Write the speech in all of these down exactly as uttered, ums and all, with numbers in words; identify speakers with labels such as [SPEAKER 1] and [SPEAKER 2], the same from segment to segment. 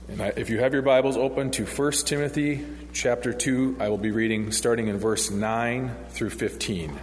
[SPEAKER 1] And I, if you have your Bibles open to First Timothy chapter two, I will be reading starting in verse nine through fifteen.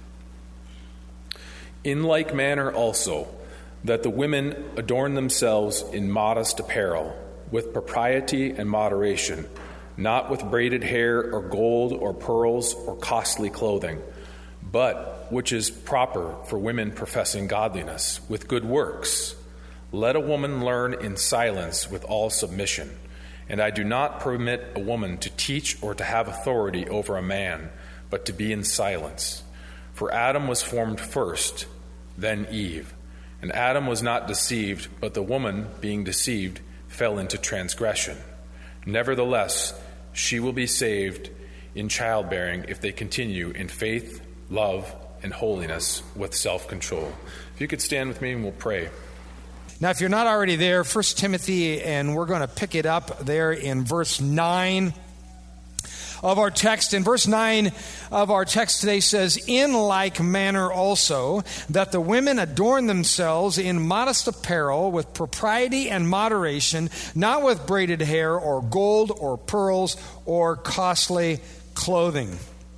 [SPEAKER 1] In like manner also, that the women adorn themselves in modest apparel, with propriety and moderation, not with braided hair or gold or pearls or costly clothing, but which is proper for women professing godliness, with good works. Let a woman learn in silence with all submission. And I do not permit a woman to teach or to have authority over a man, but to be in silence. For Adam was formed first, then Eve. And Adam was not deceived, but the woman, being deceived, fell into transgression. Nevertheless, she will be saved in childbearing if they continue in faith, love, and holiness with self-control. If you could stand with me and we'll pray.
[SPEAKER 2] Now, if you're not already there, First Timothy, and we're going to pick it up there in verse nine of our text. In verse nine of our text today says, in like manner also, that the women adorn themselves in modest apparel with propriety and moderation, not with braided hair or gold or pearls or costly clothing.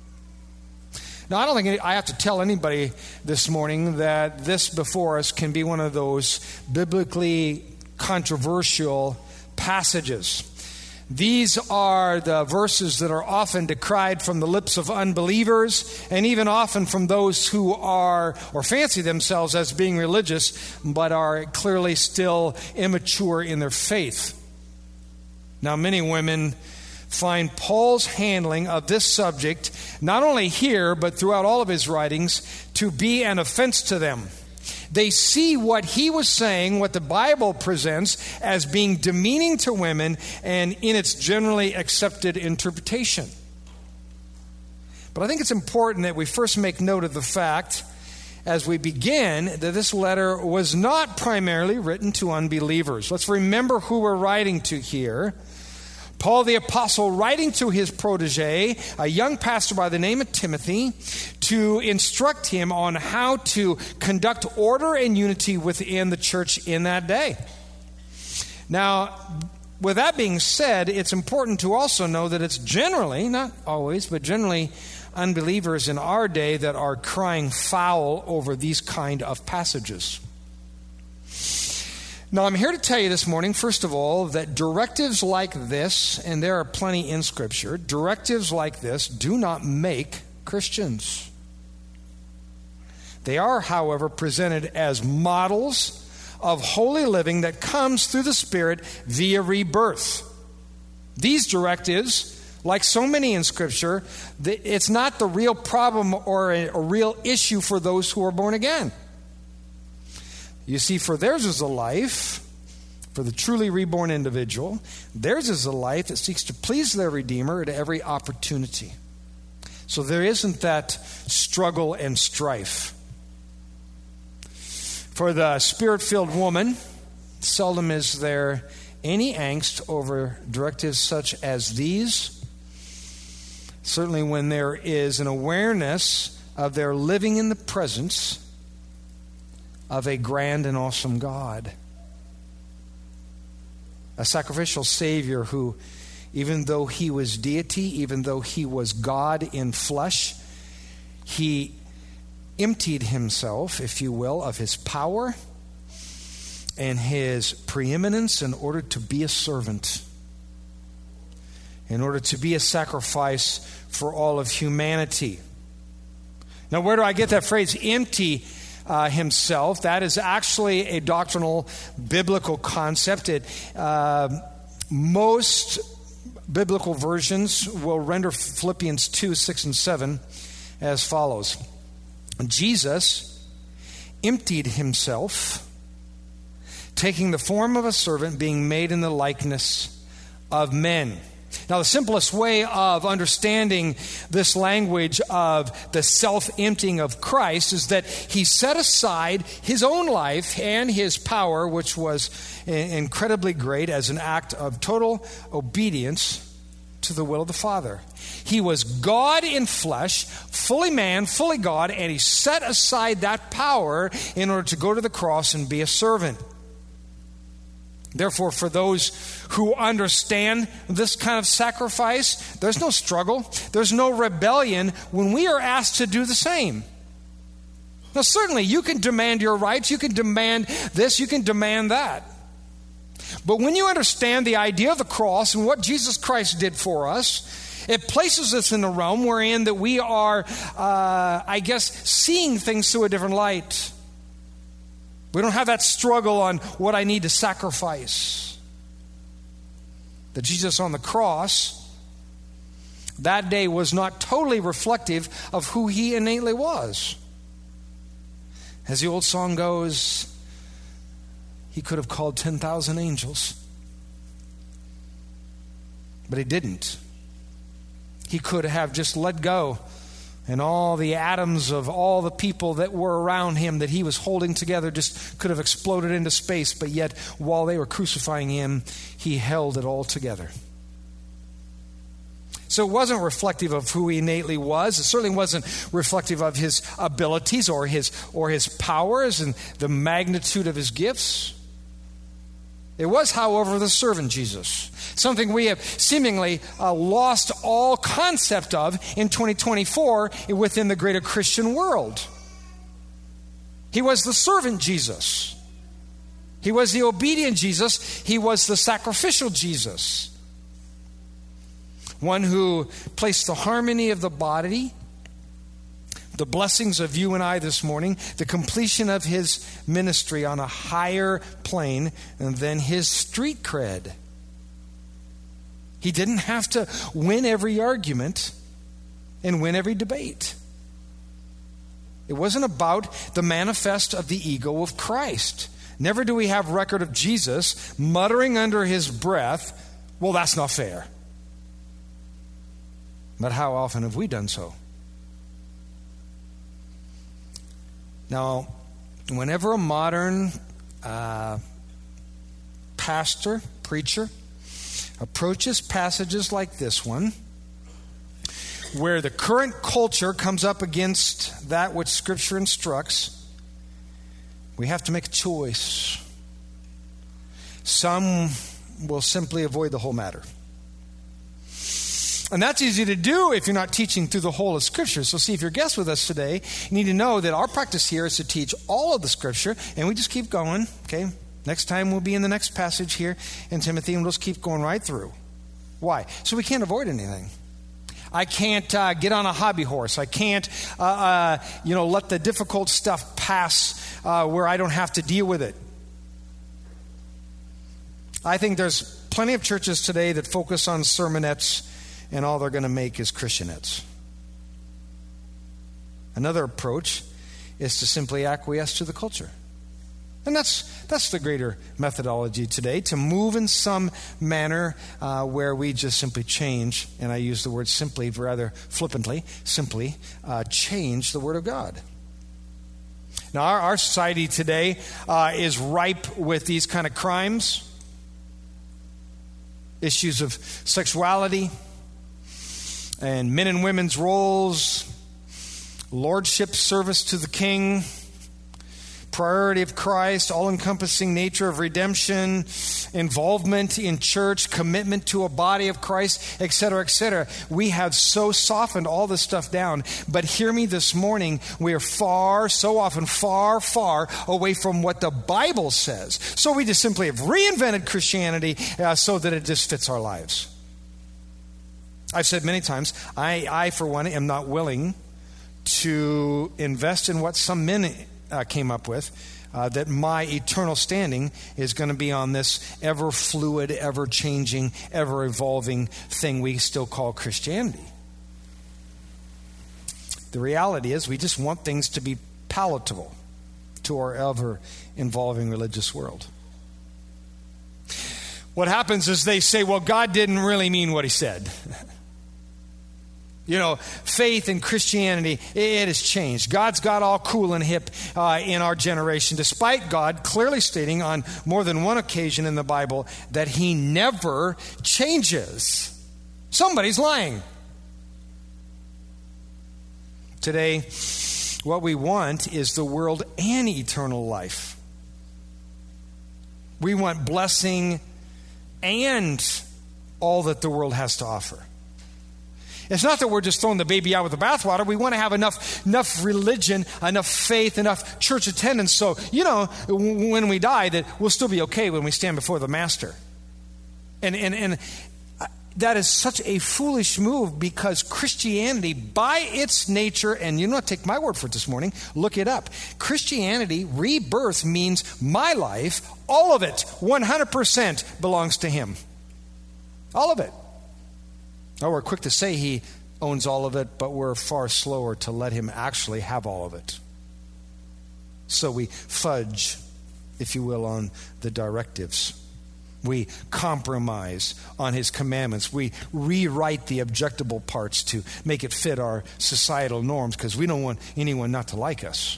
[SPEAKER 2] Now, I don't think I have to tell anybody this morning that this before us can be one of those biblically controversial passages. These are the verses that are often decried from the lips of unbelievers, and even often from those who are or fancy themselves as being religious, but are clearly still immature in their faith. Now, many women find Paul's handling of this subject, not only here, but throughout all of his writings, to be an offense to them. They see what he was saying, what the Bible presents, as being demeaning to women and in its generally accepted interpretation. But I think it's important that we first make note of the fact, as we begin, that this letter was not primarily written to unbelievers. Let's remember who we're writing to here. Paul the Apostle writing to his protege, a young pastor by the name of Timothy, to instruct him on how to conduct order and unity within the church in that day. Now, with that being said, it's important to also know that it's generally, not always, but generally unbelievers in our day that are crying foul over these kind of passages. Now, I'm here to tell you this morning, first of all, that directives like this, and there are plenty in Scripture, directives like this do not make Christians. They are, however, presented as models of holy living that comes through the Spirit via rebirth. These directives, like so many in Scripture, it's not the real problem or a, a real issue for those who are born again. You see, for theirs is a life, for the truly reborn individual, theirs is a life that seeks to please their Redeemer at every opportunity. So there isn't that struggle and strife. For the Spirit-filled woman, seldom is there any angst over directives such as these. Certainly when there is an awareness of their living in the presence of a grand and awesome God. A sacrificial Savior who, even though he was deity, even though he was God in flesh, he emptied himself, if you will, of his power and his preeminence in order to be a servant, in order to be a sacrifice for all of humanity. Now, where do I get that phrase, empty Uh, himself? That is actually a doctrinal biblical concept. It, uh, most biblical versions will render Philippians two, six, and seven as follows. Jesus emptied himself, taking the form of a servant, being made in the likeness of men. Now, the simplest way of understanding this language of the self-emptying of Christ is that he set aside his own life and his power, which was incredibly great, as an act of total obedience to the will of the Father. He was God in flesh, fully man, fully God, and he set aside that power in order to go to the cross and be a servant. Therefore, for those who understand this kind of sacrifice, there's no struggle, there's no rebellion when we are asked to do the same. Now, certainly, you can demand your rights, you can demand this, you can demand that. But when you understand the idea of the cross and what Jesus Christ did for us, it places us in a realm wherein that we are, uh, I guess, seeing things through a different light. We don't have that struggle on what I need to sacrifice. The Jesus on the cross that day was not totally reflective of who he innately was. As the old song goes, he could have called ten thousand angels, but he didn't. He could have just let go, and all the atoms of all the people that were around him that he was holding together just could have exploded into space, but yet while they were crucifying him, he held it all together. So it wasn't reflective of who he innately was. It certainly wasn't reflective of his abilities or his or his powers and the magnitude of his gifts. It was, however, the servant Jesus, something we have seemingly uh, lost all concept of in twenty twenty-four within the greater Christian world. He was the servant Jesus. He was the obedient Jesus. He was the sacrificial Jesus. One who placed the harmony of the body, the blessings of you and I this morning, the completion of his ministry on a higher plane than his street cred. He didn't have to win every argument and win every debate. It wasn't about the manifest of the ego of Christ. Never do we have record of Jesus muttering under his breath, well, that's not fair. But how often have we done so? Now, whenever a modern uh, pastor, preacher, approaches passages like this one, where the current culture comes up against that which Scripture instructs, we have to make a choice. Some will simply avoid the whole matter. And that's easy to do if you're not teaching through the whole of Scripture. So see, if you're a guest with us today, you need to know that our practice here is to teach all of the Scripture, and we just keep going, okay? Next time we'll be in the next passage here in Timothy, and we'll just keep going right through. Why? So we can't avoid anything. I can't uh, get on a hobby horse. I can't, uh, uh, you know, let the difficult stuff pass uh, where I don't have to deal with it. I think there's plenty of churches today that focus on sermonettes, and all they're going to make is Christianettes. Another approach is to simply acquiesce to the culture. And that's that's the greater methodology today, to move in some manner uh, where we just simply change, and I use the word simply rather flippantly, simply uh, change the Word of God. Now, our, our society today uh, is ripe with these kind of crimes, issues of sexuality, and men and women's roles, lordship, service to the king, priority of Christ, all-encompassing nature of redemption, involvement in church, commitment to a body of Christ, et cetera, et cetera. We have so softened all this stuff down. But hear me this morning, we are far, so often, far, far away from what the Bible says. So we just simply have reinvented Christianity uh, so that it just fits our lives. I've said many times, I, I for one, am not willing to invest in what some men uh, came up with, uh, that my eternal standing is going to be on this ever-fluid, ever-changing, ever-evolving thing we still call Christianity. The reality is we just want things to be palatable to our ever-evolving religious world. What happens is they say, well, God didn't really mean what he said. You know, faith and Christianity, it has changed. God's got all cool and hip uh, in our generation, despite God clearly stating on more than one occasion in the Bible that he never changes. Somebody's lying. Today, what we want is the world and eternal life. We want blessing and all that the world has to offer. It's not that we're just throwing the baby out with the bathwater. We want to have enough, enough religion, enough faith, enough church attendance so, you know, when we die, that we'll still be okay when we stand before the Master. And, and, and that is such a foolish move, because Christianity, by its nature, and you don't take my word for it this morning, look it up. Christianity, rebirth, means my life, all of it, one hundred percent belongs to Him. All of it. Oh, we're quick to say He owns all of it, but we're far slower to let Him actually have all of it. So we fudge, if you will, on the directives. We compromise on His commandments. We rewrite the objectable parts to make it fit our societal norms, because we don't want anyone not to like us.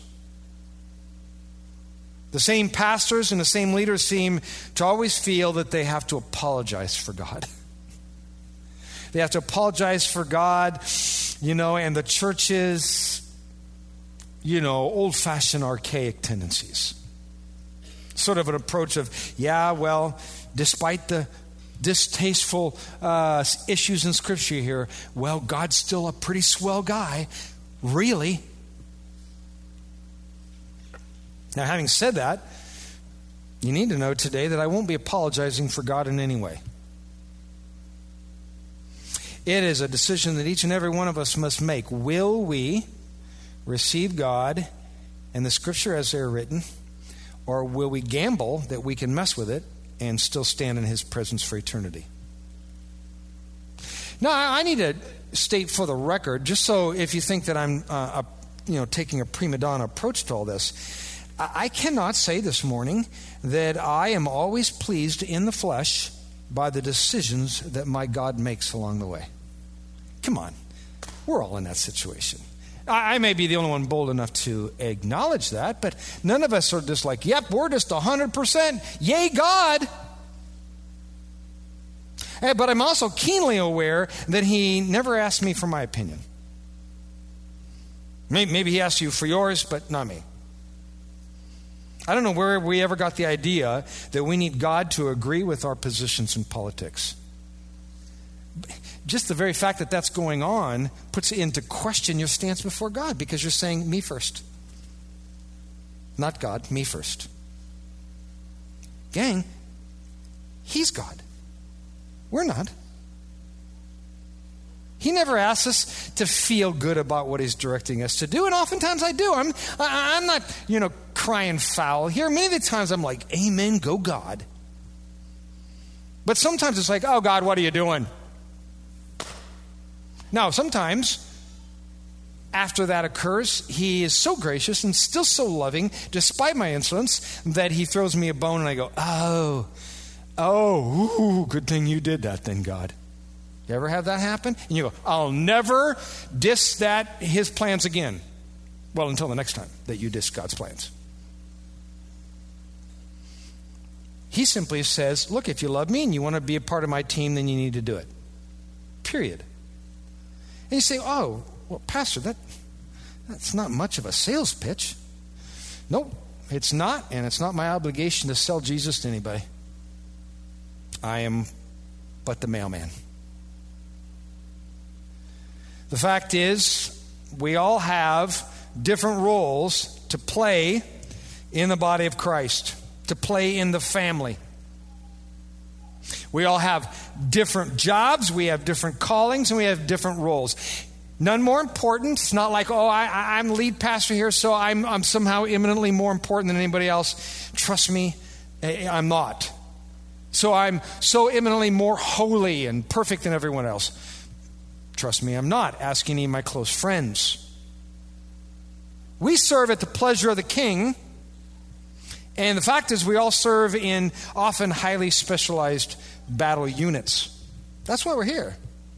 [SPEAKER 2] The same pastors and the same leaders seem to always feel that they have to apologize for God. They have to apologize for God, you know, and the church's, you know, old-fashioned archaic tendencies. Sort of an approach of, yeah, well, despite the distasteful uh, issues in Scripture here, well, God's still a pretty swell guy. Really? Now, having said that, you need to know today that I won't be apologizing for God in any way. It is a decision that each and every one of us must make. Will we receive God and the Scripture as they're written, or will we gamble that we can mess with it and still stand in His presence for eternity? Now, I need to state for the record, just so if you think that I'm uh, a, you know, taking a prima donna approach to all this, I cannot say this morning that I am always pleased in the flesh by the decisions that my God makes along the way. Come on, we're all in that situation. I may be the only one bold enough to acknowledge that, but none of us are just like, yep, we're just one hundred percent, yay God. But I'm also keenly aware that He never asked me for my opinion. Maybe He asked you for yours, but not me. I don't know where we ever got the idea that we need God to agree with our positions in politics. Just the very fact that that's going on puts into question your stance before God, because you're saying, me first. Not God, me first. Gang, He's God. We're not. He never asks us to feel good about what He's directing us to do, and oftentimes I do. I'm, I, I'm not, you know, crying foul here. Many of the times I'm like, amen, go God. But sometimes it's like, oh God, what are you doing? Now, sometimes after that occurs, He is so gracious and still so loving, despite my insolence, that He throws me a bone and I go, oh, oh, ooh, good thing you did that then, God. You ever have that happen? And you go, I'll never diss that, His plans again. Well, until the next time that you diss God's plans. He simply says, look, if you love me and you want to be a part of my team, then you need to do it. Period. And you say, oh, well, Pastor, that that's not much of a sales pitch. Nope, it's not, and it's not my obligation to sell Jesus to anybody. I am but the mailman. The fact is, we all have different roles to play in the body of Christ, to play in the family. We all have different jobs, we have different callings, and we have different roles. None more important. It's not like, oh, I, I'm lead pastor here, so I'm, I'm somehow eminently more important than anybody else. Trust me, I'm not. So I'm so eminently more holy and perfect than everyone else. Trust me, I'm not. Ask any of my close friends. We serve at the pleasure of the King. And the fact is, we all serve in often highly specialized battle units. That's why we're here.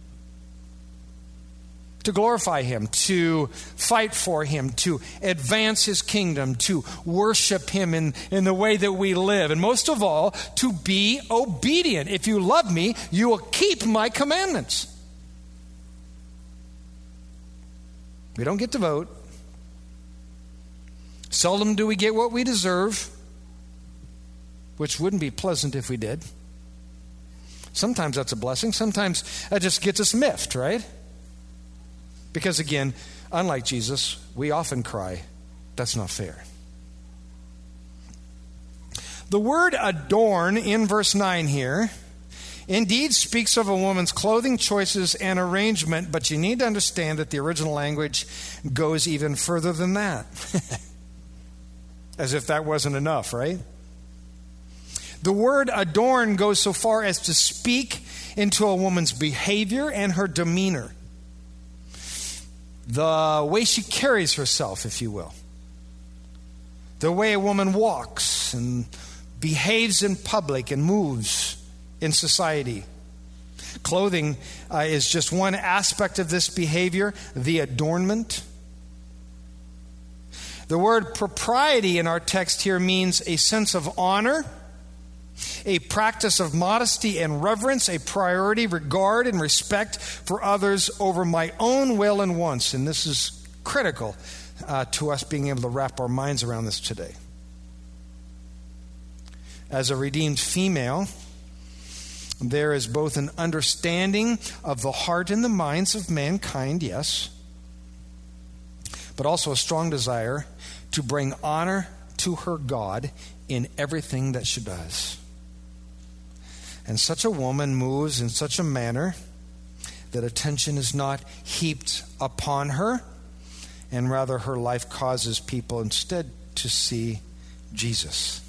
[SPEAKER 2] To glorify Him, to fight for Him, to advance His kingdom, to worship Him in, in the way that we live. And most of all, to be obedient. If you love me, you will keep my commandments. We don't get to vote. Seldom do we get what we deserve. which wouldn't be pleasant if we did. Sometimes that's a blessing. Sometimes that just gets us miffed, right? Because again, unlike Jesus, we often cry, that's not fair. The word adorn in verse nine here indeed speaks of a woman's clothing choices and arrangement, but you need to understand that the original language goes even further than that. As if that wasn't enough, right? The word adorn goes so far as to speak into a woman's behavior and her demeanor. The way she carries herself, if you will. The way a woman walks and behaves in public and moves in society. Clothing uh, is just one aspect of this behavior, the adornment. The word propriety in our text here means a sense of honor, a practice of modesty and reverence, a priority, regard, and respect for others over my own will and wants. And this is critical uh, to us being able to wrap our minds around this today. As a redeemed female, there is both an understanding of the heart and the minds of mankind, yes, but also a strong desire to bring honor to her God in everything that she does. And such a woman moves in such a manner that attention is not heaped upon her, and rather her life causes people instead to see Jesus.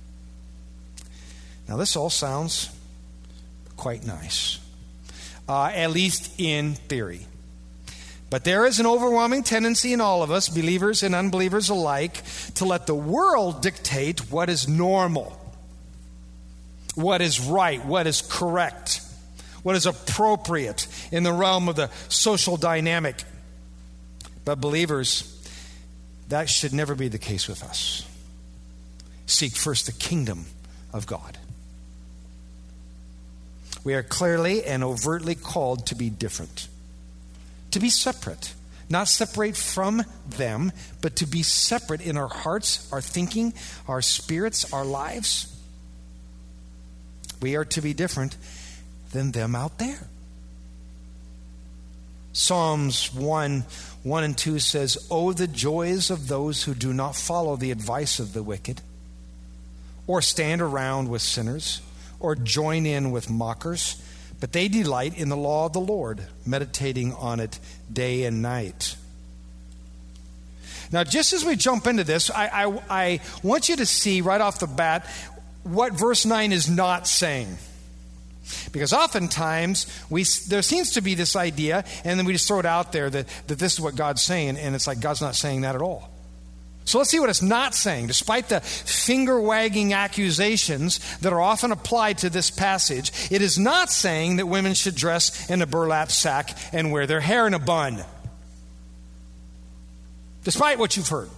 [SPEAKER 2] Now this all sounds quite nice, uh, at least in theory. But there is an overwhelming tendency in all of us, believers and unbelievers alike, to let the world dictate what is normal, what is right, what is correct, what is appropriate in the realm of the social dynamic. But believers, that should never be the case with us. Seek first the kingdom of God. We are clearly and overtly called to be different, to be separate, not separate from them, but to be separate in our hearts, our thinking, our spirits, our lives. We are to be different than them out there. Psalms one, one and two says, "Oh, the joys of those who do not follow the advice of the wicked, or stand around with sinners, or join in with mockers, but they delight in the law of the Lord, meditating on it day and night." Now, just as we jump into this, I, I, I want you to see right off the bat what verse nine is not saying. Because oftentimes, we there seems to be this idea, and then we just throw it out there that, that this is what God's saying, and it's like God's not saying that at all. So let's see what it's not saying. Despite the finger-wagging accusations that are often applied to this passage, it is not saying that women should dress in a burlap sack and wear their hair in a bun. Despite what you've heard.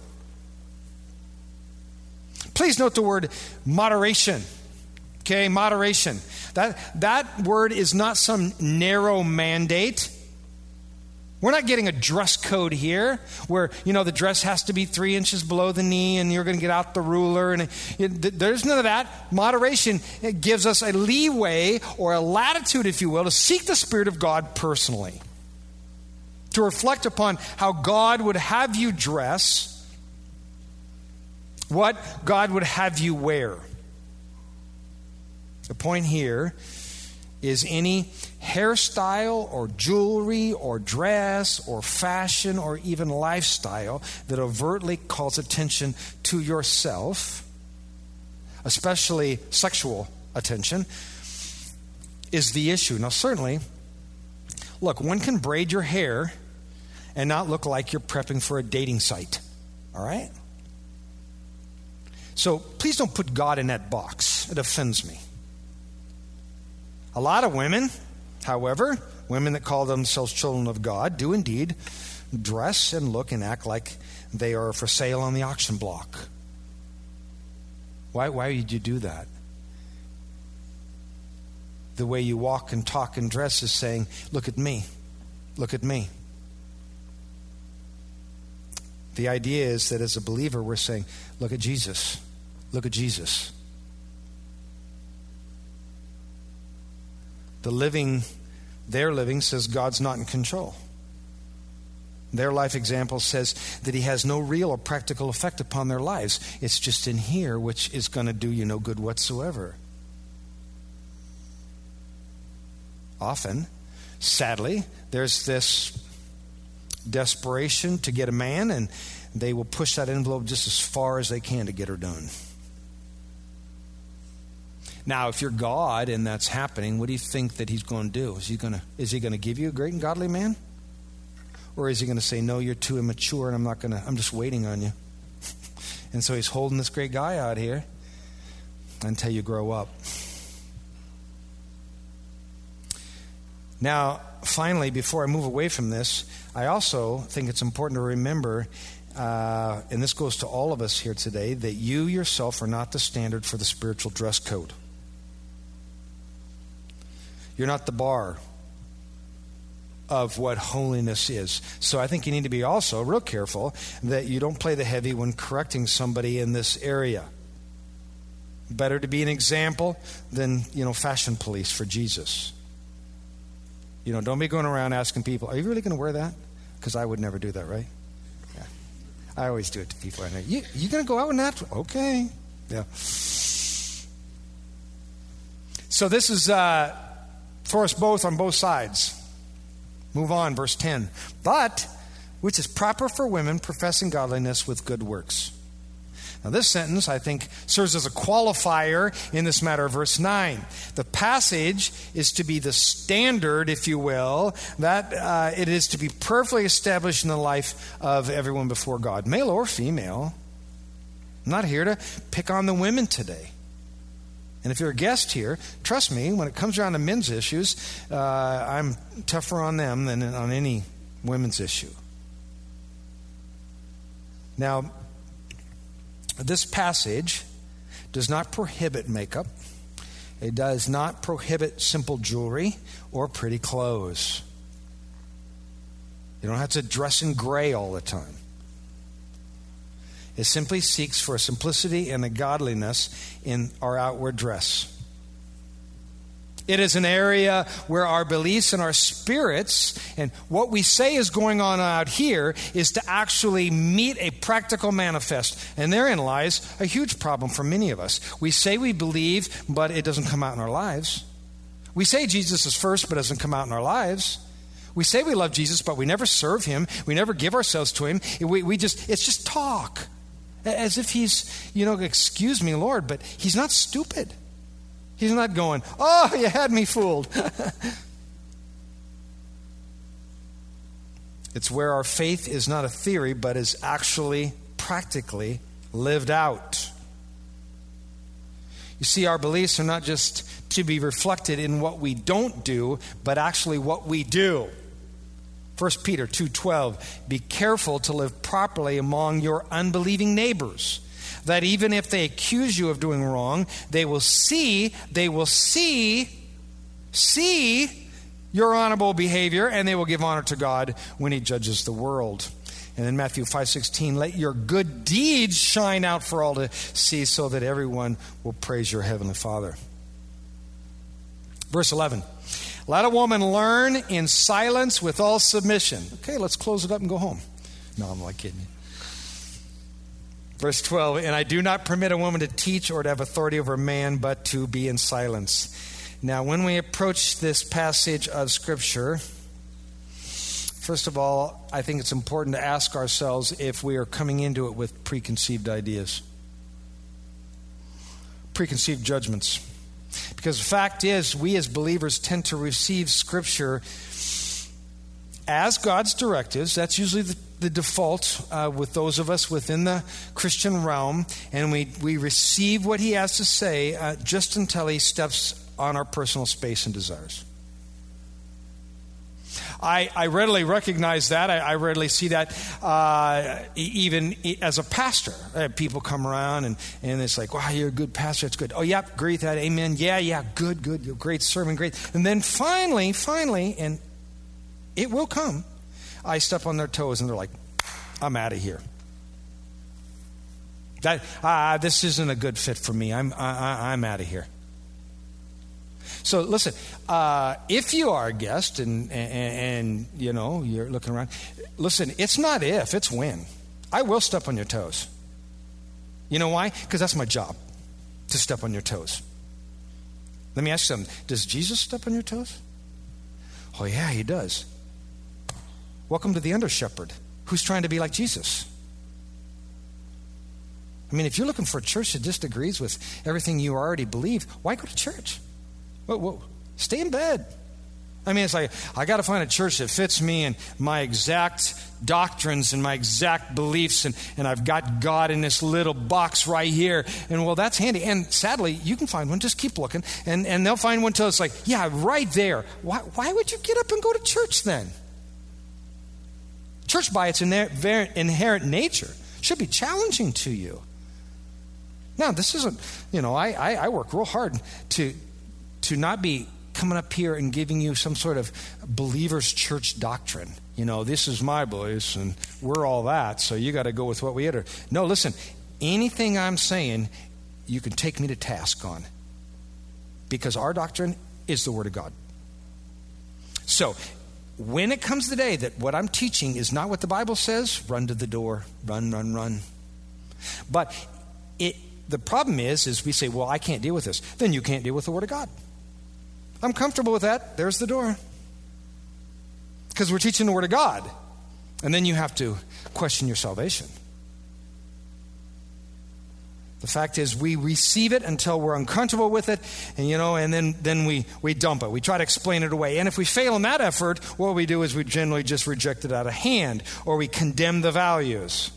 [SPEAKER 2] Please note the word moderation. Okay, moderation. That, that word is not some narrow mandate. We're not getting a dress code here where, you know, the dress has to be three inches below the knee and you're going to get out the ruler. And it, there's none of that. Moderation, it gives us a leeway or a latitude, if you will, to seek the Spirit of God personally. To reflect upon how God would have you dress, what God would have you wear. The point here is any hairstyle or jewelry or dress or fashion or even lifestyle that overtly calls attention to yourself, especially sexual attention, is the issue. Now, certainly, look, one can braid your hair and not look like you're prepping for a dating site, all right? So please don't put God in that box. It offends me. A lot of women, however, women that call themselves children of God, do indeed dress and look and act like they are for sale on the auction block. Why, why would you do that? The way you walk and talk and dress is saying, look at me, look at me. The idea is that as a believer, we're saying, look at Jesus, look at Jesus. The living, their living says God's not in control. Their life example says that he has no real or practical effect upon their lives. It's just in here, which is going to do you no good whatsoever. Often, sadly, there's this desperation to get a man, and they will push that envelope just as far as they can to get her done. Now, if you're God and that's happening, what do you think that he's going to do? Is he going to, is he going to give you a great and godly man? Or is he going to say, no, you're too immature and I'm not going to, I'm just waiting on you. And so he's holding this great guy out here until you grow up. Now, finally, before I move away from this, I also think it's important to remember, uh, and this goes to all of us here today, that you yourself are not the standard for the spiritual dress code. You're not the bar of what holiness is. So I think you need to be also real careful that you don't play the heavy when correcting somebody in this area. Better to be an example than, you know, fashion police for Jesus. You know, don't be going around asking people, are you really going to wear that? Because I would never do that, right? Yeah. I always do it to people I know. You, you going to go out in that? Okay. Yeah. So this is uh, for us both on both sides. Move on, verse ten. But, which is proper for women professing godliness with good works. Now this sentence, I think, serves as a qualifier in this matter of verse nine. The passage is to be the standard, if you will, that uh, it is to be perfectly established in the life of everyone before God, male or female. I'm not here to pick on the women today. And if you're a guest here, trust me, when it comes around to men's issues, uh, I'm tougher on them than on any women's issue. Now, this passage does not prohibit makeup. It does not prohibit simple jewelry or pretty clothes. You don't have to dress in gray all the time. It simply seeks for a simplicity and a godliness in our outward dress. It is an area where our beliefs and our spirits and what we say is going on out here is to actually meet a practical manifest. And therein lies a huge problem for many of us. We say we believe, but it doesn't come out in our lives. We say Jesus is first, but it doesn't come out in our lives. We say we love Jesus, but we never serve him. We never give ourselves to him. We, we just, it's just talk. As if he's, you know, excuse me, Lord, but he's not stupid. He's not going, oh, you had me fooled. It's where our faith is not a theory, but is actually practically lived out. You see, our beliefs are not just to be reflected in what we don't do, but actually what we do. First Peter two twelve, be careful to live properly among your unbelieving neighbors, that even if they accuse you of doing wrong, they will see, they will see, see your honorable behavior, and they will give honor to God when he judges the world. And in Matthew five sixteen, let your good deeds shine out for all to see, so that everyone will praise your heavenly Father. Verse eleven. Let a woman learn in silence with all submission. Okay, let's close it up and go home. No, I'm not kidding you. Verse twelve, and I do not permit a woman to teach or to have authority over a man, but to be in silence. Now, when we approach this passage of Scripture, first of all, I think it's important to ask ourselves if we are coming into it with preconceived ideas, preconceived judgments. Because the fact is, we as believers tend to receive Scripture as God's directives. That's usually the, the default uh, with those of us within the Christian realm. And we, we receive what he has to say uh, just until he steps on our personal space and desires. I, I readily recognize that. I, I readily see that uh, even as a pastor. Uh, people come around and, and it's like, wow, you're a good pastor. It's good. Oh, yeah, agree with that. Amen. Yeah, yeah, good, good. Great sermon, great. And then finally, finally, and it will come, I step on their toes and they're like, I'm out of here. That uh, this isn't a good fit for me. I'm I, I'm out of here. So listen, uh, if you are a guest and, and, and, you know, you're looking around, listen, it's not if, it's when. I will step on your toes. You know why? Because that's my job, to step on your toes. Let me ask you something. Does Jesus step on your toes? Oh, yeah, he does. Welcome to the under-shepherd who's trying to be like Jesus. I mean, if you're looking for a church that just agrees with everything you already believe, why go to church? Whoa, whoa, stay in bed. I mean, it's like, I got to find a church that fits me and my exact doctrines and my exact beliefs, and, and I've got God in this little box right here. And well, that's handy. And sadly, you can find one. Just keep looking. And, and they'll find one until it's like, yeah, right there. Why, why would you get up and go to church then? Church, by its inherent nature, should be challenging to you. Now, this isn't, you know, I, I, I work real hard to to not be coming up here and giving you some sort of believer's church doctrine. You know, this is my beliefs and we're all that, so you got to go with what we utter. No, listen, anything I'm saying, you can take me to task on, because our doctrine is the Word of God. So, when it comes the day that what I'm teaching is not what the Bible says, run to the door, run, run, run. But it the problem is, is we say, well, I can't deal with this. Then you can't deal with the Word of God. I'm comfortable with that. There's the door. Because we're teaching the Word of God. And then you have to question your salvation. The fact is, we receive it until we're uncomfortable with it, and you know, and then, then we, we dump it. We try to explain it away. And if we fail in that effort, what we do is we generally just reject it out of hand, or we condemn the values.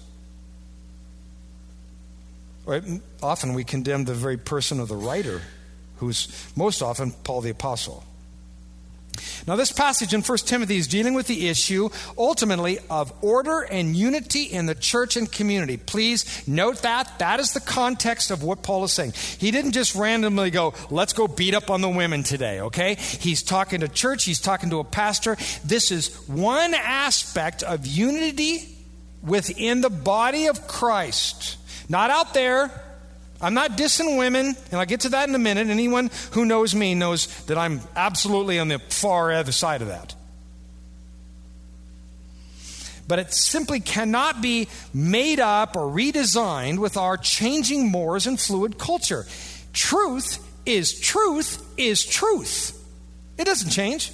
[SPEAKER 2] Or often we condemn the very person of the writer, who's most often Paul the Apostle. Now, this passage in First Timothy is dealing with the issue, ultimately, of order and unity in the church and community. Please note that. That is the context of what Paul is saying. He didn't just randomly go, let's go beat up on the women today, okay? He's talking to church. He's talking to a pastor. This is one aspect of unity within the body of Christ. Not out there. I'm not dissing women, and I'll get to that in a minute. Anyone who knows me knows that I'm absolutely on the far other side of that. But it simply cannot be made up or redesigned with our changing mores and fluid culture. Truth is truth is truth. It doesn't change.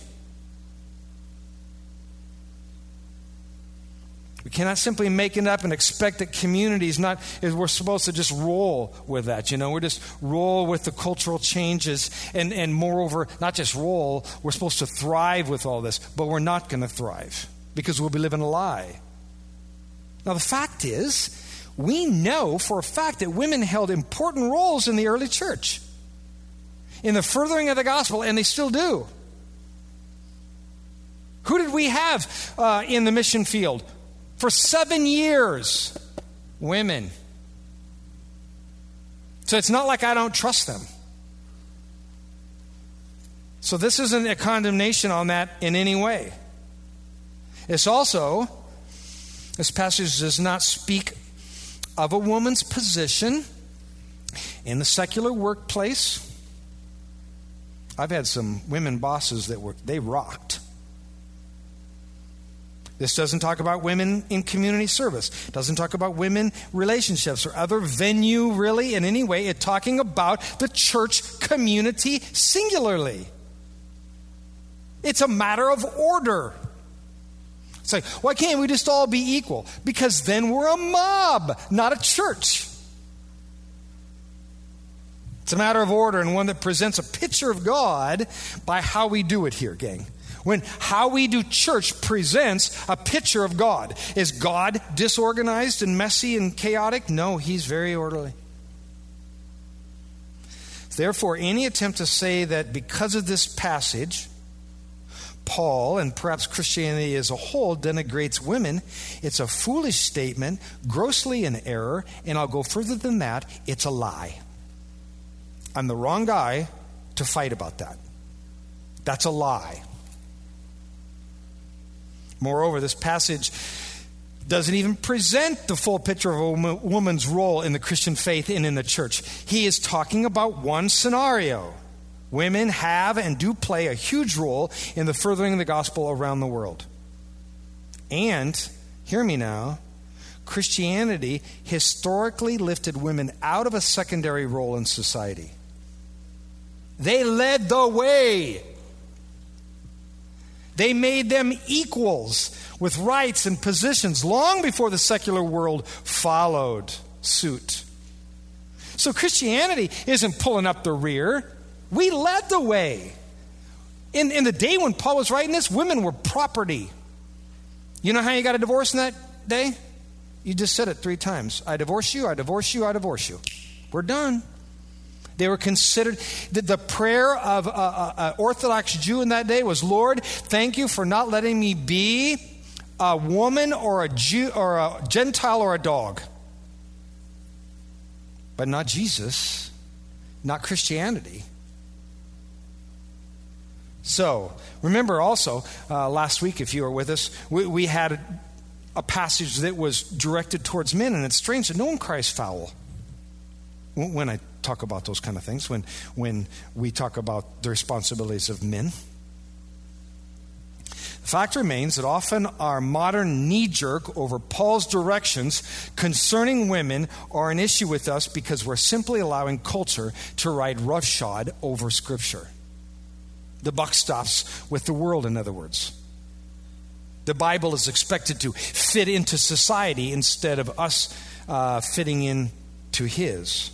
[SPEAKER 2] We cannot simply make it up and expect that community is not, we're supposed to just roll with that. You know, we're just roll with the cultural changes. And, and moreover, not just roll, we're supposed to thrive with all this. But we're not going to thrive because we'll be living a lie. Now, the fact is, we know for a fact that women held important roles in the early church, in the furthering of the gospel, and they still do. Who did we have uh, in the mission field? For seven years, women. So it's not like I don't trust them. So this isn't a condemnation on that in any way. It's also, this passage does not speak of a woman's position in the secular workplace. I've had some women bosses that were, they rocked. This doesn't talk about women in community service. It doesn't talk about women relationships or other venue really in any way. It's talking about the church community singularly. It's a matter of order. It's like, why can't we just all be equal? Because then we're a mob, not a church. It's a matter of order, and one that presents a picture of God by how we do it here, gang. When how we do church presents a picture of God. Is God disorganized and messy and chaotic? No, He's very orderly. Therefore, any attempt to say that because of this passage, Paul and perhaps Christianity as a whole denigrates women, it's a foolish statement, grossly in error, and I'll go further than that, it's a lie. I'm the wrong guy to fight about that. That's a lie. Moreover, this passage doesn't even present the full picture of a woman's role in the Christian faith and in the church. He is talking about one scenario. Women have and do play a huge role in the furthering of the gospel around the world. And, hear me now, Christianity historically lifted women out of a secondary role in society. They led the way. They made them equals with rights and positions long before the secular world followed suit. So Christianity isn't pulling up the rear. We led the way. In, in the day when Paul was writing this, women were property. You know how you got a divorce in that day? You just said it three times. I divorce you, I divorce you, I divorce you. We're done. They were considered, the, the prayer of an Orthodox Jew in that day was, Lord, thank you for not letting me be a woman or a Jew or a Gentile or a dog. But not Jesus, not Christianity. So, remember also, uh, last week, if you were with us, we, we had a, a passage that was directed towards men, and it's strange that no one cries foul when I talk about those kind of things, when, when we talk about the responsibilities of men. The fact remains that often our modern knee-jerk over Paul's directions concerning women are an issue with us because we're simply allowing culture to ride roughshod over Scripture. The buck stops with the world, in other words. The Bible is expected to fit into society instead of us uh, fitting in to His.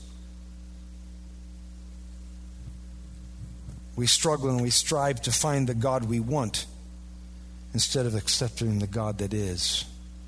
[SPEAKER 2] We struggle and we strive to find the God we want instead of accepting the God that is.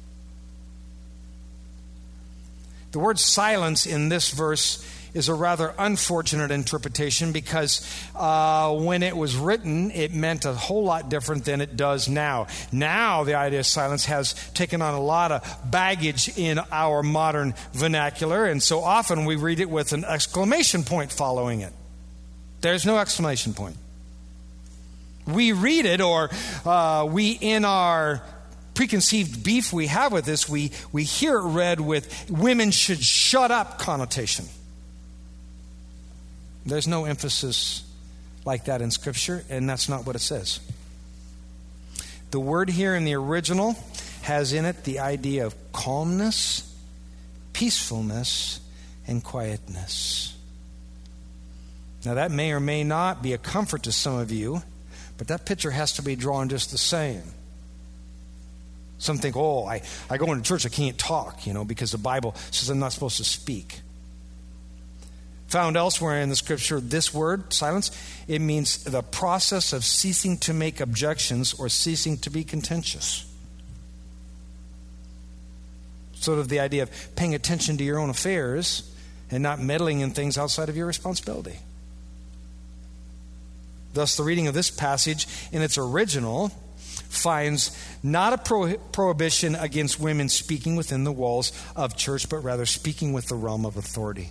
[SPEAKER 2] The word silence in this verse is a rather unfortunate interpretation because uh, when it was written, it meant a whole lot different than it does now. Now, the idea of silence has taken on a lot of baggage in our modern vernacular, and so often we read it with an exclamation point following it. There's no exclamation point. We read it, or uh, we, in our preconceived beef we have with this, we, we hear it read with women should shut up connotation. There's no emphasis like that in Scripture, and that's not what it says. The word here in the original has in it the idea of calmness, peacefulness, and quietness. Now, that may or may not be a comfort to some of you, but that picture has to be drawn just the same. Some think, oh, I, I go into church, I can't talk, you know, because the Bible says I'm not supposed to speak. Found elsewhere in the Scripture, this word, silence, it means the process of ceasing to make objections or ceasing to be contentious. Sort of the idea of paying attention to your own affairs and not meddling in things outside of your responsibility. Thus, the reading of this passage in its original finds not a pro- prohibition against women speaking within the walls of church, but rather speaking with the realm of authority,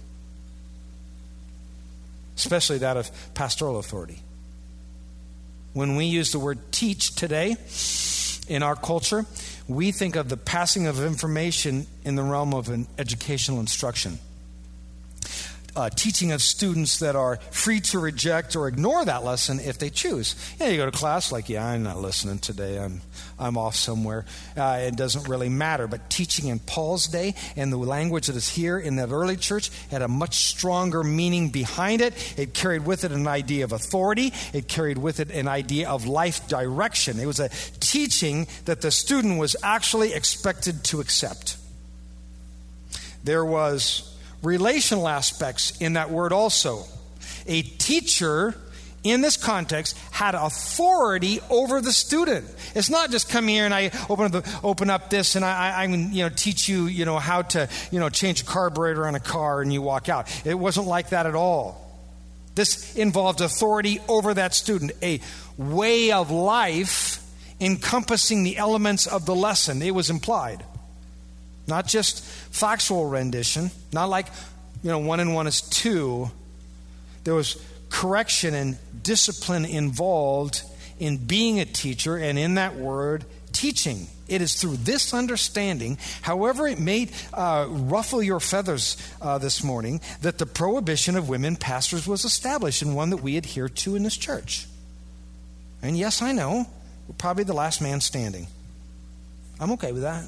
[SPEAKER 2] especially that of pastoral authority. When we use the word teach today in our culture, we think of the passing of information in the realm of an educational instruction. Uh, teaching of students that are free to reject or ignore that lesson if they choose. Yeah, you go to class like, yeah, I'm not listening today. I'm I'm off somewhere. Uh, it doesn't really matter. But teaching in Paul's day and the language that is here in that early church had a much stronger meaning behind it. It carried with it an idea of authority. It carried with it an idea of life direction. It was a teaching that the student was actually expected to accept. There was relational aspects in that word also. A teacher in this context had authority over the student. It's not just come here and I open up, the, open up this and I, I, I you know teach you you know how to you know change a carburetor on a car and you walk out. It wasn't like that at all. This involved authority over that student, a way of life encompassing the elements of the lesson. It was implied. Not just factual rendition, not like, you know, one and one is two. There was correction and discipline involved in being a teacher, and in that word, teaching. teaching. It is through this understanding, however it may uh, ruffle your feathers uh, this morning, that the prohibition of women pastors was established, and one that we adhere to in this church. And yes, I know, we're probably the last man standing. I'm okay with that.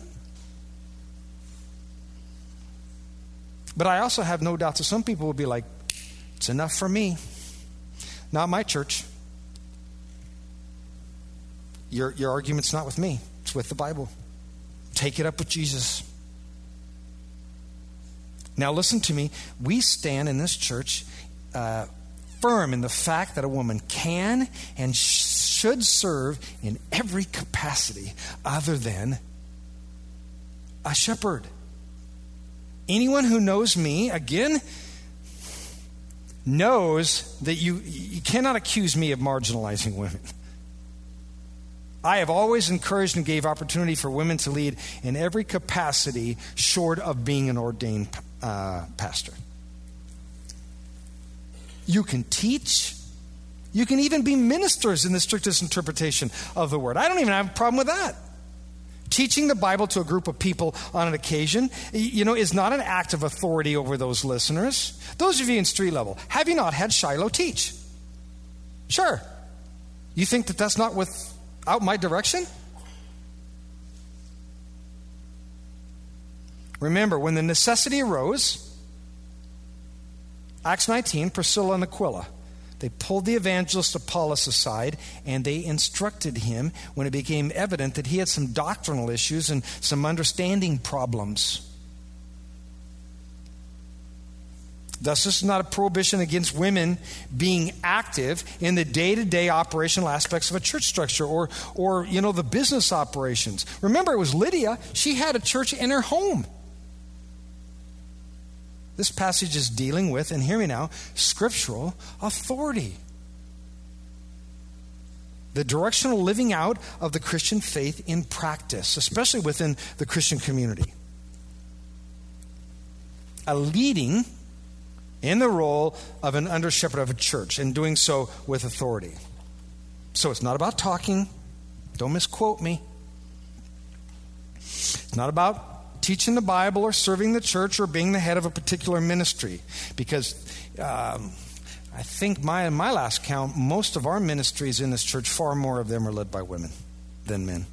[SPEAKER 2] But I also have no doubt that some people will be like, it's enough for me. Not my church. Your, your argument's not with me. It's with the Bible. Take it up with Jesus. Now listen to me. We stand in this church uh, firm in the fact that a woman can and sh- should serve in every capacity other than a shepherd. Anyone who knows me, again, knows that you, you cannot accuse me of marginalizing women. I have always encouraged and gave opportunity for women to lead in every capacity short of being an ordained uh, pastor. You can teach. You can even be ministers in the strictest interpretation of the word. I don't even have a problem with that. Teaching the Bible to a group of people on an occasion, you know, is not an act of authority over those listeners. Those of you in street level, have you not had Shiloh teach? Sure. You think that that's not without my direction? Remember, when the necessity arose, Acts nineteen, Priscilla and Aquila, they pulled the evangelist Apollos aside and they instructed him when it became evident that he had some doctrinal issues and some understanding problems. Thus, this is not a prohibition against women being active in the day-to-day operational aspects of a church structure or, or, you know, the business operations. Remember, it was Lydia. She had a church in her home. This passage is dealing with, and hear me now, scriptural authority. The directional living out of the Christian faith in practice, especially within the Christian community. A leading in the role of an under shepherd of a church, and doing so with authority. So it's not about talking. Don't misquote me. It's not about teaching the Bible or serving the church or being the head of a particular ministry. Because um, I think my, my last count, most of our ministries in this church, far more of them are led by women than men.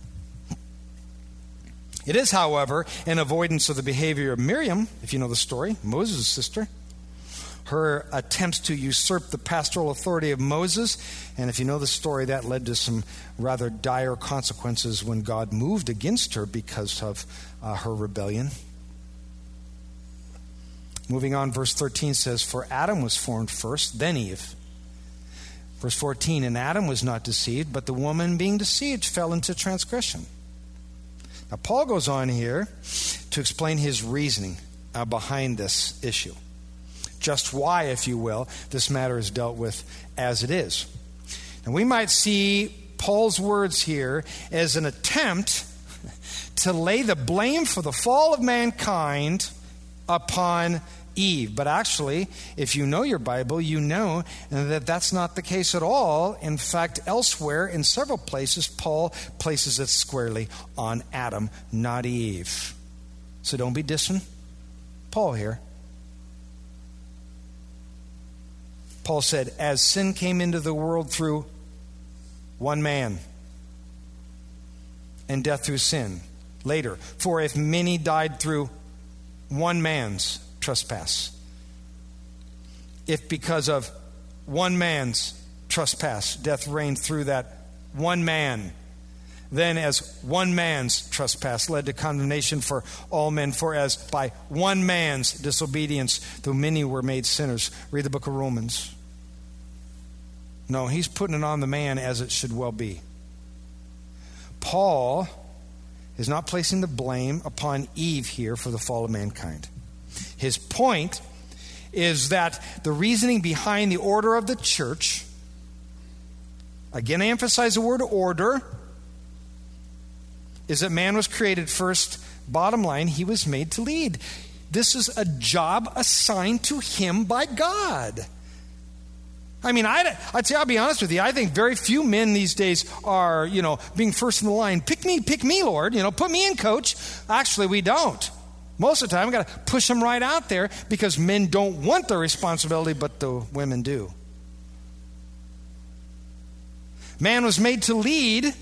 [SPEAKER 2] It is, however, an avoidance of the behavior of Miriam, if you know the story, Moses' sister. Her attempts to usurp the pastoral authority of Moses. And if you know the story, that led to some rather dire consequences when God moved against her because of uh, her rebellion. Moving on, verse thirteen says, "For Adam was formed first, then Eve." Verse fourteen, "And Adam was not deceived, but the woman being deceived fell into transgression." Now, Paul goes on here to explain his reasoning uh, behind this issue. Just why, if you will, this matter is dealt with as it is. And we might see Paul's words here as an attempt to lay the blame for the fall of mankind upon Eve. But actually, if you know your Bible, you know that that's not the case at all. In fact, elsewhere, in several places, Paul places it squarely on Adam, not Eve. So don't be dissing Paul here. Paul said, as sin came into the world through one man, and death through sin. Later, for if many died through one man's trespass, if because of one man's trespass, death reigned through that one man, then as one man's trespass led to condemnation for all men, for as by one man's disobedience, though many were made sinners. Read the book of Romans. No, he's putting it on the man as it should well be. Paul is not placing the blame upon Eve here for the fall of mankind. His point is that the reasoning behind the order of the church, again I emphasize the word order, is that man was created first. Bottom line, he was made to lead. This is a job assigned to him by God. I mean, I'd, I'd say, I'll be honest with you, I think very few men these days are, you know, being first in the line. Pick me, pick me, Lord. You know, put me in, coach. Actually, we don't. Most of the time, we've got to push them right out there because men don't want the responsibility, but the women do. Man was made to lead.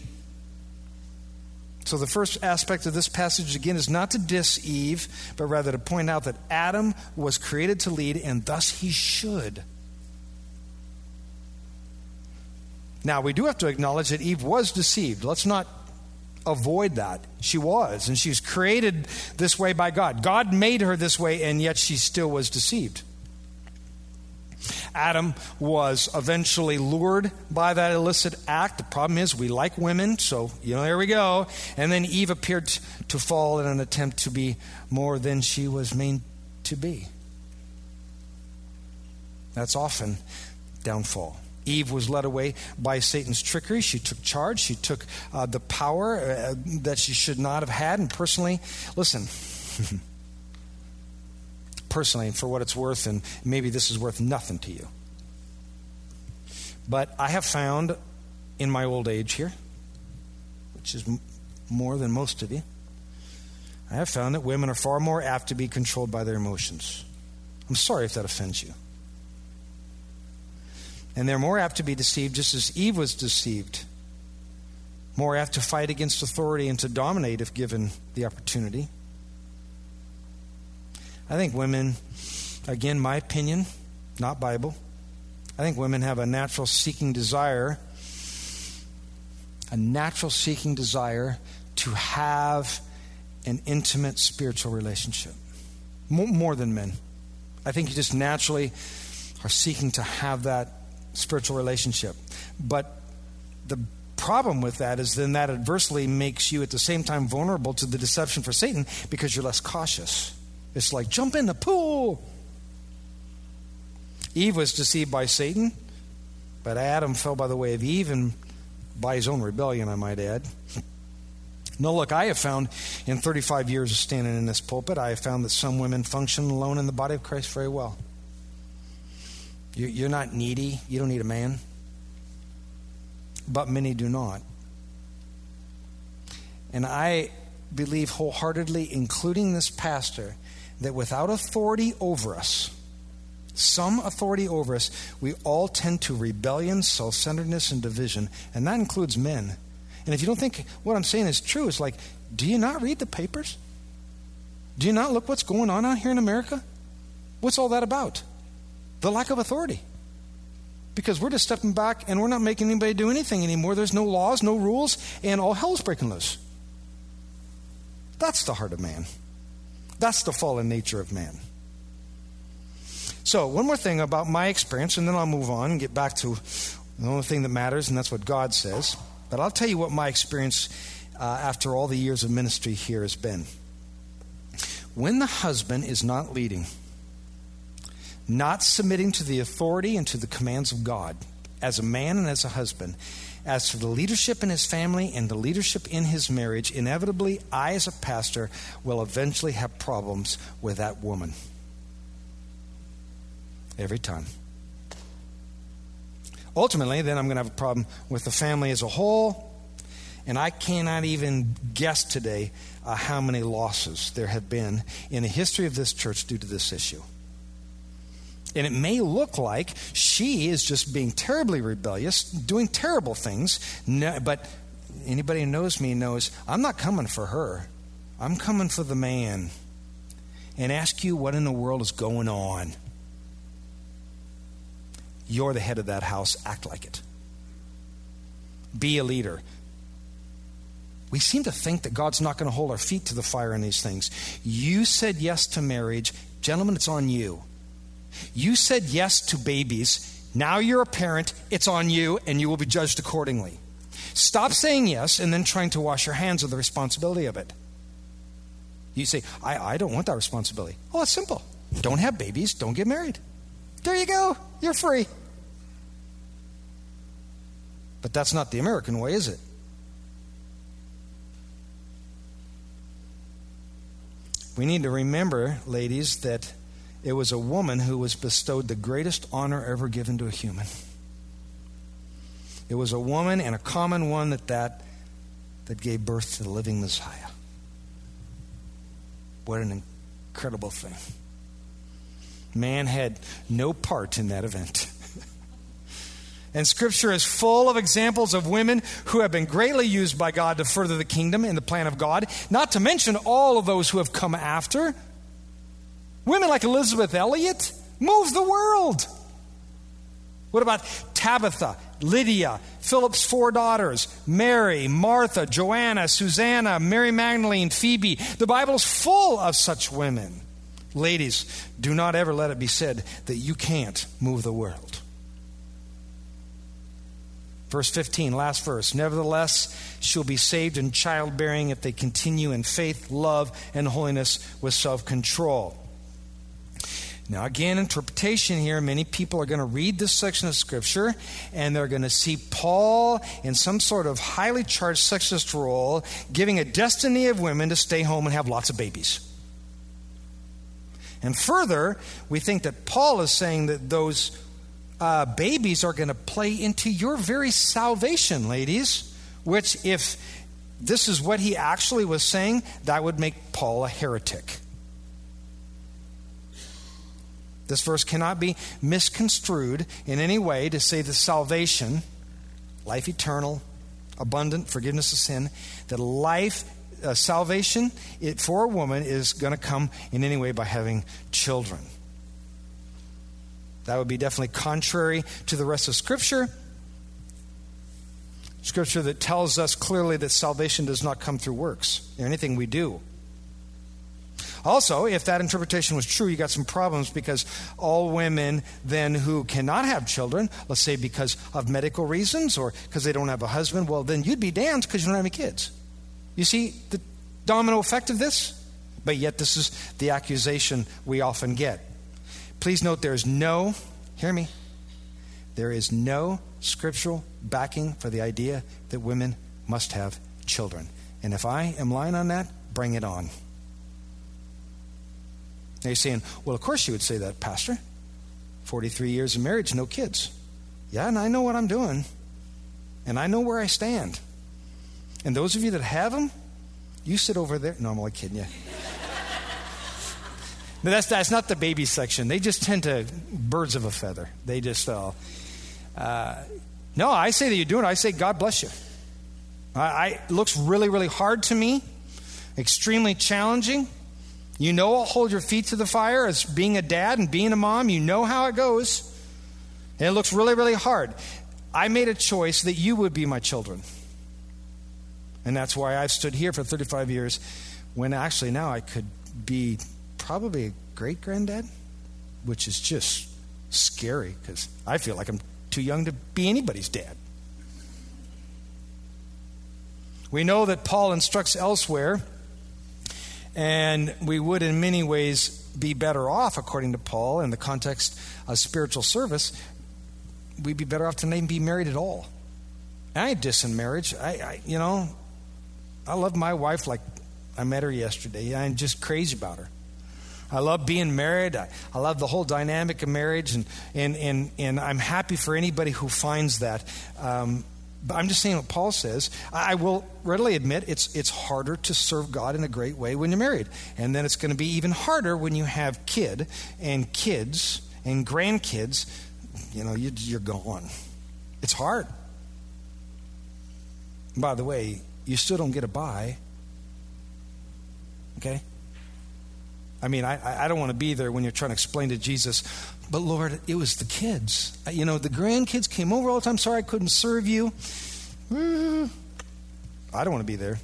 [SPEAKER 2] So the first aspect of this passage, again, is not to diss Eve, but rather to point out that Adam was created to lead, and thus he should. Now, we do have to acknowledge that Eve was deceived. Let's not avoid that. She was, and she was created this way by God. God made her this way, and yet she still was deceived. Adam was eventually lured by that illicit act. The problem is we like women, so, you know, there we go. And then Eve appeared to fall in an attempt to be more than she was made to be. That's often downfall. Eve was led away by Satan's trickery. She took charge. She took uh, the power uh, that she should not have had. And personally, listen, personally, for what it's worth, and maybe this is worth nothing to you, but I have found in my old age here, which is m- more than most of you, I have found that women are far more apt to be controlled by their emotions. I'm sorry if that offends you. And they're more apt to be deceived, just as Eve was deceived. More apt to fight against authority and to dominate if given the opportunity. I think women, again, my opinion, not Bible, I think women have a natural seeking desire, a natural seeking desire to have an intimate spiritual relationship. More, more than men. I think you just naturally are seeking to have that spiritual relationship. But the problem with that is then that adversely makes you at the same time vulnerable to the deception for Satan because you're less cautious. It's like, jump in the pool. Eve was deceived by Satan, but Adam fell by the way of Eve and by his own rebellion, I might add. No, look, I have found in thirty-five years of standing in this pulpit, I have found that some women function alone in the body of Christ very well. You're not needy. You don't need a man. But many do not. And I believe wholeheartedly, including this pastor, that without authority over us, some authority over us, we all tend to rebellion, self-centeredness, and division. And that includes men. And if you don't think what I'm saying is true, it's like, do you not read the papers? Do you not look what's going on out here in America? What's all that about? The lack of authority. Because we're just stepping back and we're not making anybody do anything anymore. There's no laws, no rules, and all hell's breaking loose. That's the heart of man. That's the fallen nature of man. So, one more thing about my experience, and then I'll move on and get back to the only thing that matters, and that's what God says. But I'll tell you what my experience uh, after all the years of ministry here has been. When the husband is not leading, not submitting to the authority and to the commands of God as a man and as a husband, as for the leadership in his family and the leadership in his marriage, inevitably, I as a pastor will eventually have problems with that woman. Every time. Ultimately, then I'm going to have a problem with the family as a whole, and I cannot even guess today uh, how many losses there have been in the history of this church due to this issue. And it may look like she is just being terribly rebellious, doing terrible things. No, but anybody who knows me knows I'm not coming for her. I'm coming for the man. And ask you what in the world is going on. You're the head of that house. Act like it. Be a leader. We seem to think that God's not going to hold our feet to the fire in these things. You said yes to marriage. Gentlemen, it's on you. You said yes to babies. Now you're a parent. It's on you, and you will be judged accordingly. Stop saying yes and then trying to wash your hands of the responsibility of it. You say, I, I don't want that responsibility. Oh, it's simple. Don't have babies. Don't get married. There you go. You're free. But that's not the American way, is it? We need to remember, ladies, that it was a woman who was bestowed the greatest honor ever given to a human. It was a woman, and a common one that that, that gave birth to the living Messiah. What an incredible thing. Man had no part in that event. And Scripture is full of examples of women who have been greatly used by God to further the kingdom and the plan of God, not to mention all of those who have come after. Women like Elizabeth Elliot moved the world. What about Tabitha, Lydia, Philip's four daughters, Mary, Martha, Joanna, Susanna, Mary Magdalene, Phoebe? The Bible is full of such women. Ladies, do not ever let it be said that you can't move the world. Verse fifteen, last verse. Nevertheless, she'll be saved in childbearing if they continue in faith, love, and holiness with self-control. Now, again, interpretation here. Many people are going to read this section of Scripture, and they're going to see Paul in some sort of highly charged sexist role, giving a destiny of women to stay home and have lots of babies. And further, we think that Paul is saying that those uh, babies are going to play into your very salvation, ladies, which, if this is what he actually was saying, that would make Paul a heretic. This verse cannot be misconstrued in any way to say that salvation, life eternal, abundant, forgiveness of sin, that life, uh, salvation it, for a woman is going to come in any way by having children. That would be definitely contrary to the rest of Scripture. Scripture that tells us clearly that salvation does not come through works or anything we do. Also, if that interpretation was true, you got some problems, because all women then who cannot have children, let's say because of medical reasons or because they don't have a husband, well, then you'd be damned because you don't have any kids. You see the domino effect of this? But yet this is the accusation we often get. Please note there is no, hear me, there is no scriptural backing for the idea that women must have children. And if I am lying on that, bring it on. Now you're saying, well, of course you would say that, Pastor. forty-three years of marriage, no kids. Yeah, and I know what I'm doing. And I know where I stand. And those of you that have them, you sit over there. No, I'm only kidding you. But that's, that's not the baby section. They just tend to, birds of a feather. They just, uh, uh, no, I say that you're doing it. I say, God bless you. I, I, it looks really, really hard to me. Extremely challenging. You know, I'll hold your feet to the fire as being a dad and being a mom. You know how it goes. And it looks really, really hard. I made a choice that you would be my children. And that's why I've stood here for thirty-five years, when actually now I could be probably a great-granddad, which is just scary because I feel like I'm too young to be anybody's dad. We know that Paul instructs elsewhere, and we would in many ways be better off, according to Paul, in the context of spiritual service. We'd be better off to not even be married at all. I ain't dissing marriage. I, I, you know, I love my wife like I met her yesterday. I'm just crazy about her. I love being married. I, I love the whole dynamic of marriage, and and and and I'm happy for anybody who finds that. Um, But I'm just saying what Paul says. I will readily admit it's it's harder to serve God in a great way when you're married. And then it's going to be even harder when you have kid and kids and grandkids. You know, you, you're gone. It's hard. By the way, you still don't get a bye. Okay? I mean, I, I don't want to be there when you're trying to explain to Jesus, but Lord, it was the kids. You know, the grandkids came over all the time. Sorry I couldn't serve you. I don't want to be there.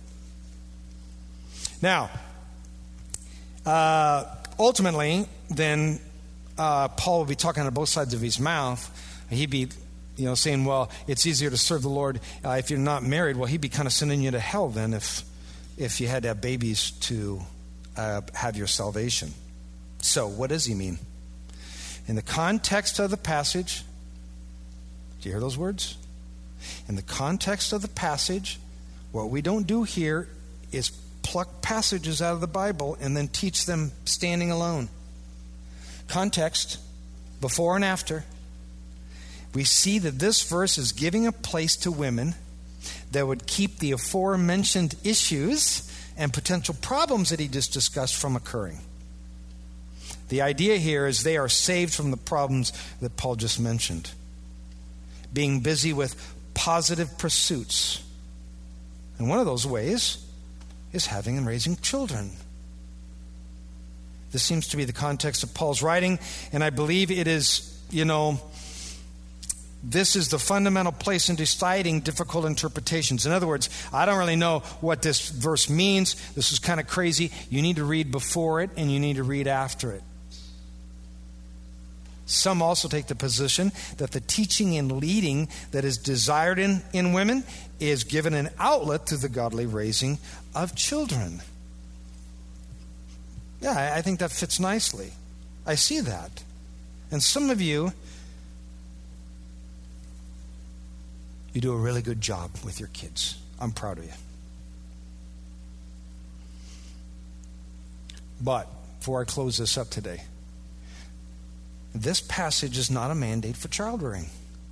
[SPEAKER 2] Now, uh, ultimately, then uh, Paul will be talking out of both sides of his mouth. He'd be, you know, saying, well, it's easier to serve the Lord uh, if you're not married. Well, he'd be kind of sending you to hell then if if you had to have babies to uh, have your salvation. So, what does he mean? In the context of the passage, do you hear those words? In the context of the passage, what we don't do here is pluck passages out of the Bible and then teach them standing alone. Context, before and after. we see that this verse is giving a place to women that would keep the aforementioned issues and potential problems that he just discussed from occurring. The idea here is they are saved from the problems that Paul just mentioned. Being busy with positive pursuits. And one of those ways is having and raising children. This seems to be the context of Paul's writing, and I believe it is, you know, this is the fundamental place in deciding difficult interpretations. In other words, I don't really know what this verse means. This is kind of crazy. You need to read before it, and you need to read after it. Some also take the position that the teaching and leading that is desired in, in women is given an outlet through the godly raising of children. Yeah, I, I think that fits nicely. I see that. And some of you, you do a really good job with your kids. I'm proud of you. But before I close this up today, this passage is not a mandate for child rearing.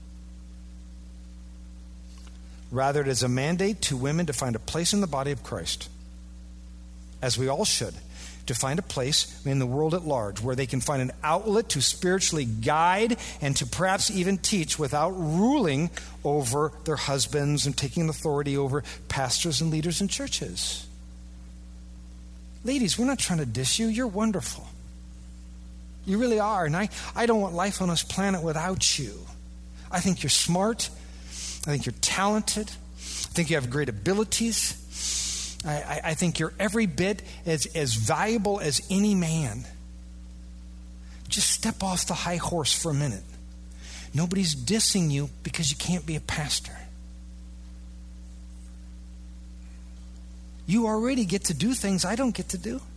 [SPEAKER 2] Rather, it is a mandate to women to find a place in the body of Christ, as we all should, to find a place in the world at large where they can find an outlet to spiritually guide and to perhaps even teach without ruling over their husbands and taking authority over pastors and leaders in churches. Ladies, we're not trying to diss you. You're wonderful. You really are. And I, I don't want life on this planet without you. I think you're smart. I think you're talented. I think you have great abilities. I, I, I think you're every bit as, as valuable as any man. Just step off the high horse for a minute. Nobody's dissing you because you can't be a pastor. You already get to do things I don't get to do.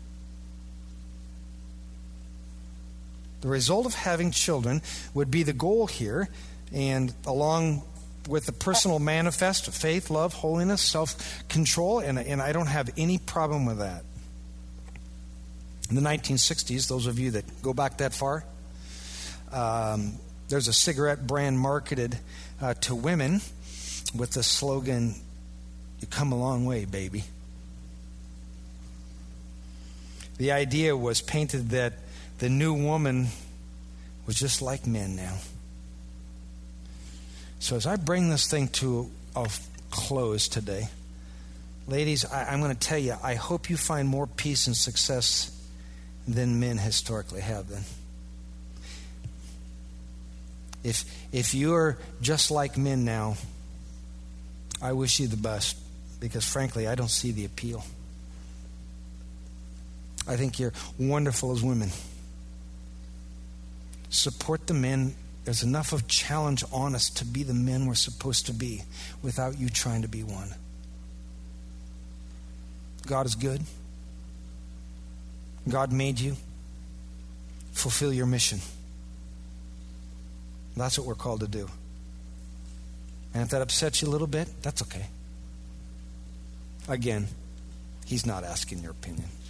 [SPEAKER 2] The result of having children would be the goal here, and along with the personal manifest of faith, love, holiness, self-control, and, and I don't have any problem with that. In the nineteen sixties, those of you that go back that far, um, there's a cigarette brand marketed uh, to women with the slogan, "You come a long way, baby." The idea was painted that the new woman was just like men now. So as I bring this thing to a close today, ladies, I, I'm going to tell you, I hope you find more peace and success than men historically have then. If, if you're just like men now, I wish you the best, because frankly, I don't see the appeal. I think you're wonderful as women. Support the men. There's enough of challenge on us to be the men we're supposed to be without you trying to be one. God is good. God made you. Fulfill your mission. That's what we're called to do. And if that upsets you a little bit, that's okay. Again, he's not asking your opinion.